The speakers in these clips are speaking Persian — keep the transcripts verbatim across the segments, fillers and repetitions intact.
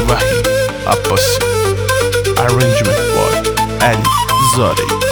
وحید عباسی. Arrangement by علی زارعی.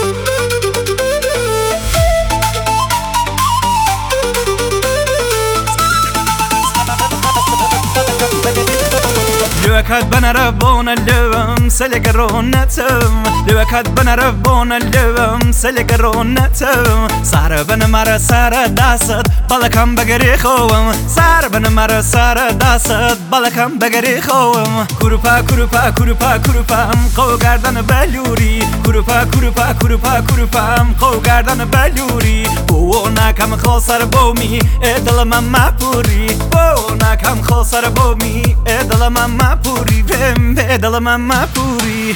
لوكات بنا ربونا اللوم سلقرونتم لوكات بنا ربونا اللوم سلقرونتم سهر بنا مرا سهر داست بالكم بقري خوم سهر بنا مرا سهر داست بالكم بقري خوم كروپا كروپا كروپا كروپا قو گردن بلوری كروپا كروپا كروپا كروپا قو گردن بلوری بو نکم خسر بومی ادل من مپوری بو نکم خسر بومی ادل من مپوری وم ادل من مپوری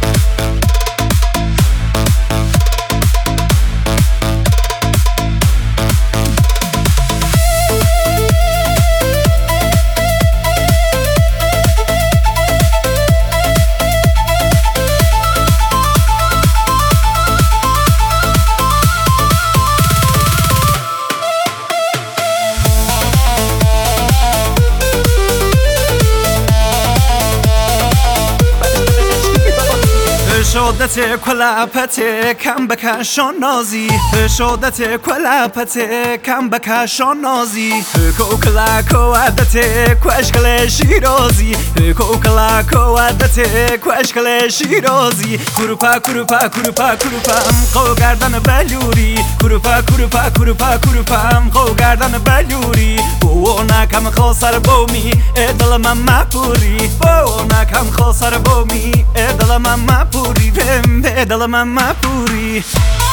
شدت کلپت کم بکشان نازی شدت کلپت کم بکشان نازی کوکلا کوادت کوشکل شیرازی کوکلا کوادت کوشکل شیرازی کروپا کروپا کروپا کروپا قو گردن بلوری کروپا کروپا کروپا کروپا قو گردن بلوری بو نکم خسر بومی ادل من مپوری بو نکم خسر بومی ادل من مپوری وم ادل من مپوری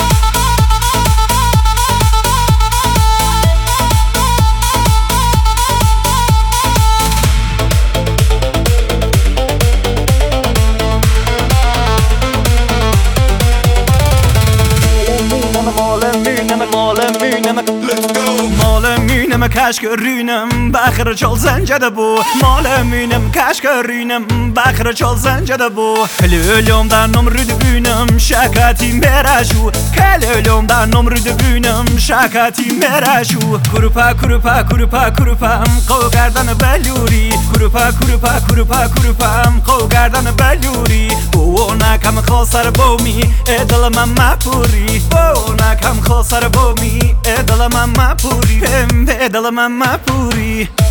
مال مینم کشک رینم بخر چال زنجده بو مال مینم کشک رینم بخر چال زنجده بو کلولم در نمرد بینم شکاتی مرشو کلولم در نمرد بینم شکاتی مرشو کروپا کروپا کروپا کروپا قو گردن بلوری کروپا کروپا کروپا کروپا قو گردن بلوری بو نکم خسر بومی ادل من مپوری بو نکم خسر بومی ادل من مپوری ادل من مپوری